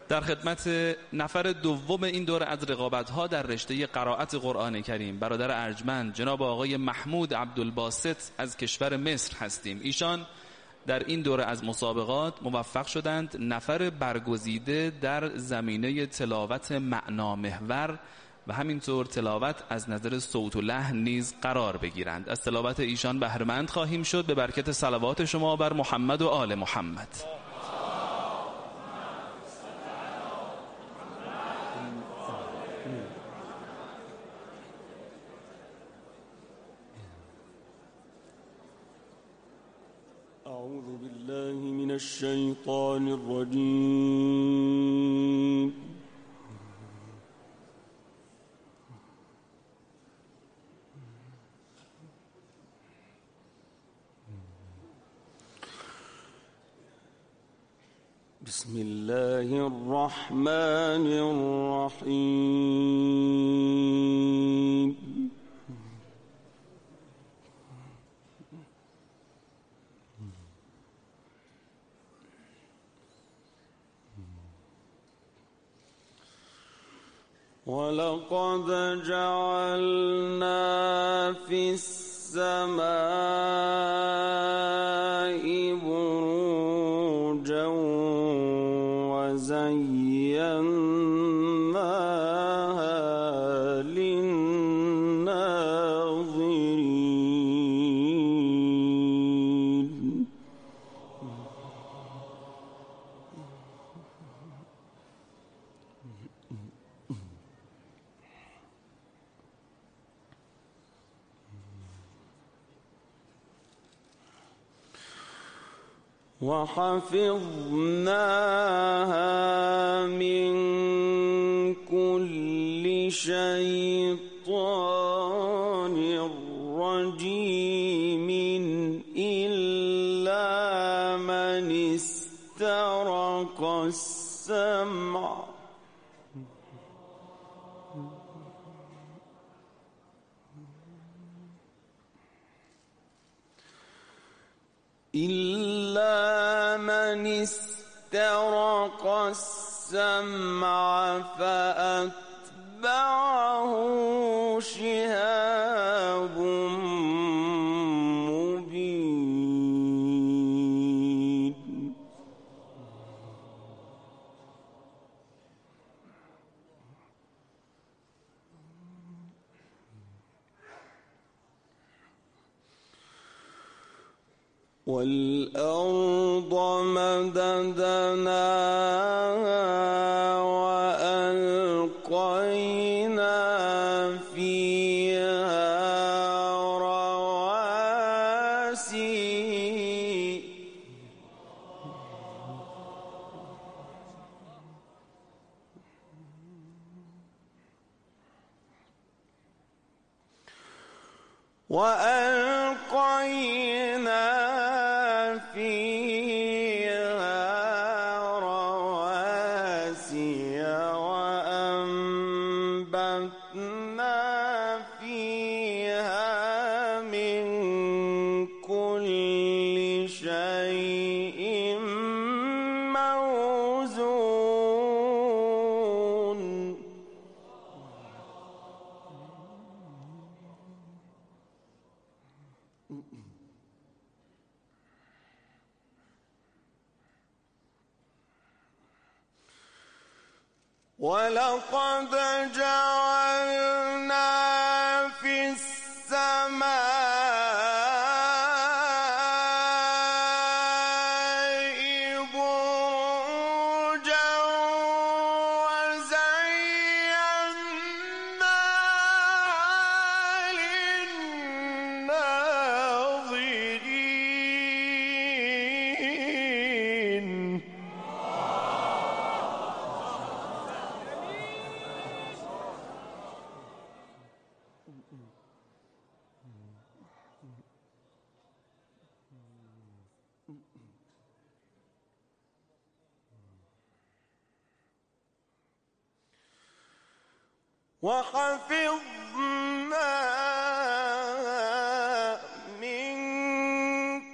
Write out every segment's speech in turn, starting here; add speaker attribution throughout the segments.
Speaker 1: در خدمت نفر دوم این دوره از رقابت‌ها در رشته قرائت قرآن کریم برادر ارجمند جناب آقای محمود عبدالباسط از کشور مصر هستیم. ایشان در این دوره از مسابقات موفق شدند نفر برگزیده در زمینه تلاوت معنامحور و همینطور تلاوت از نظر صوت و لحن نیز قرار بگیرند. از تلاوت ایشان بهره‌مند خواهیم شد به برکت صلوات شما بر محمد و آل محمد.
Speaker 2: أعوذ بالله من الشيطان الرجيم. بسم الله الرحمن الرحيم. ولقد جعلنا في السماء بروجا وزيناها للناظرين. وحفظناها من كل شيطان رجيم إلا من استرق السمع فأتبعه شهاب مبين. والأرض مددناها وألقينا فيها رواسي وأنبتنا فيها من كل شيء موزون. ولقد جعلنا في السماء بروجا وزيناها للناظرين. وحفظنا من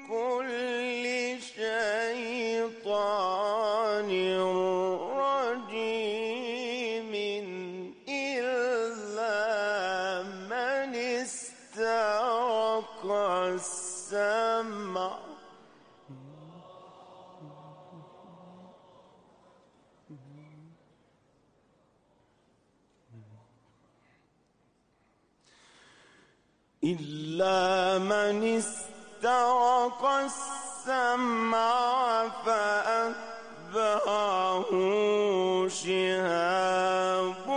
Speaker 2: كل شيطان رجيم إلا من استرق السمع فأتبعه شهاب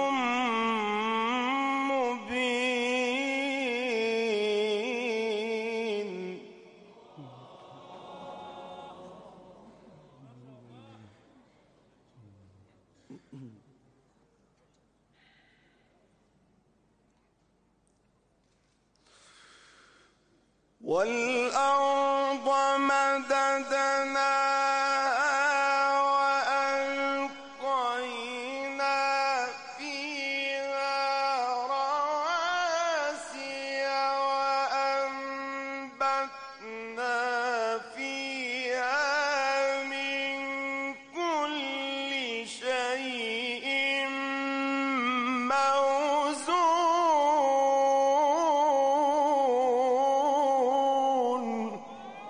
Speaker 2: مبين. والأرض مددناها وألقينا فيها رواسي وأنبتنا فيها من كل شيء موزون.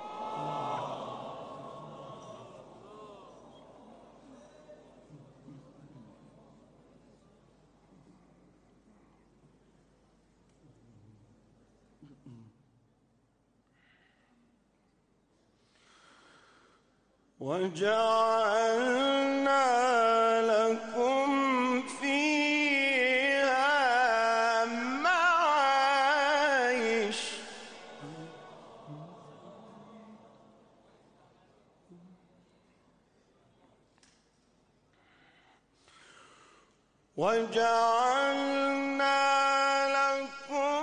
Speaker 2: وجعلنا لكم فيها معايش. وجعلنا لكم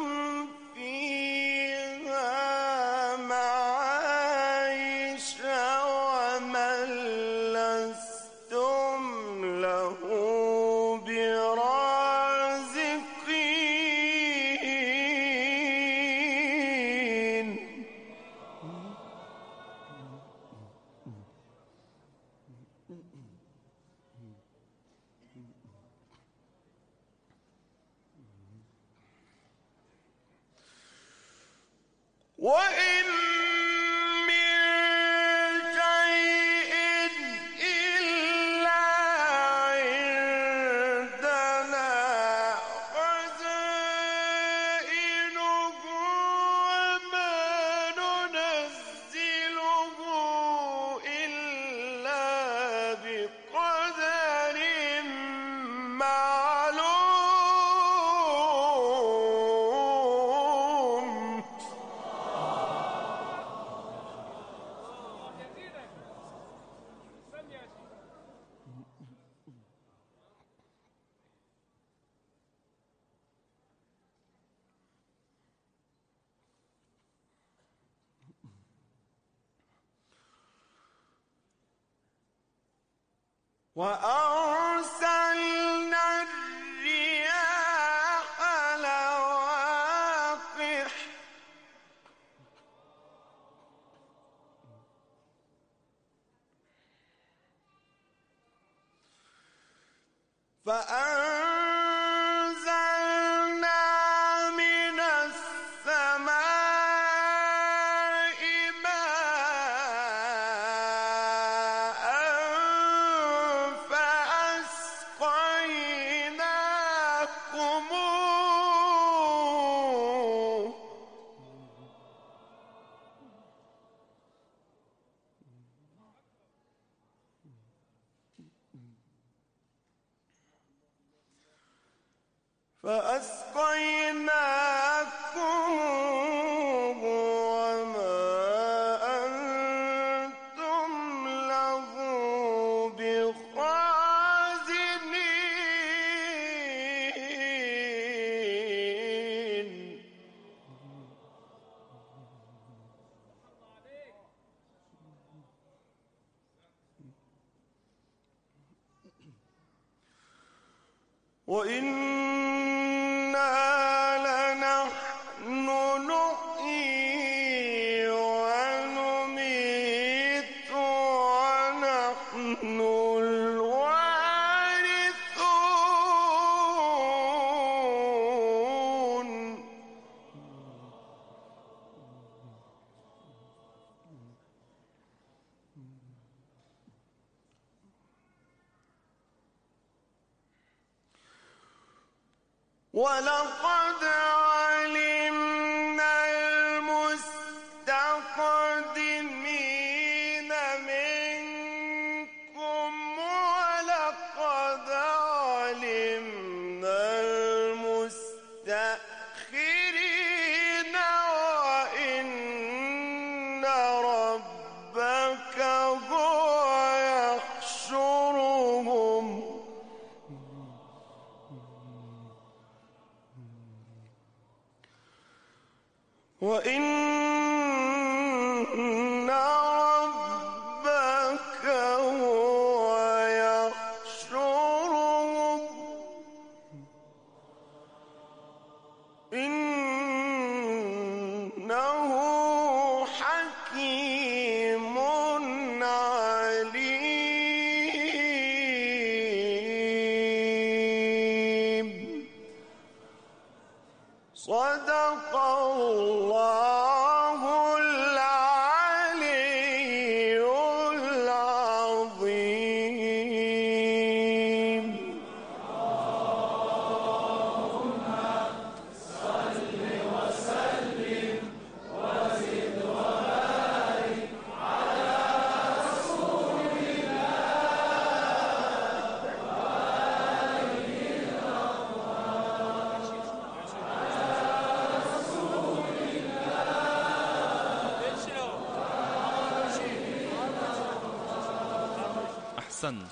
Speaker 2: فيها معايش ومن لستم له برازقين. وإن من شيء إلا عندنا خزائنه وما ننزله إلا بقدر معلوم. وأرسلنا الرياح لواقح فأنزلنا من السماء ماء فأسقيناكموه. وما أنتم له بخازنين. وإنا لنحن نحيي ونميت ونحن الوارثون. ولقد علمنا المستقدمين منكم ولقد علمنا المستأخرين وإن ربك هو يحشرهم وإن ربك هو يحشرهم إنه حكيم عليم صدق الله العلي العظيم.
Speaker 1: احسنت.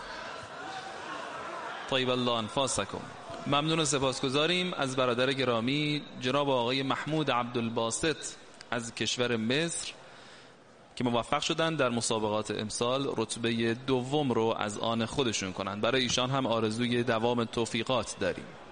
Speaker 1: طیب الله انفاسکم. ممنون و سپاسگزاریم از برادر گرامی جناب آقای محمود عبدالباسط از کشور مصر که موفق شدن در مسابقات امسال رتبه دوم رو از آن خودشون کنند. برای ایشان هم آرزوی دوام توفیقات داریم.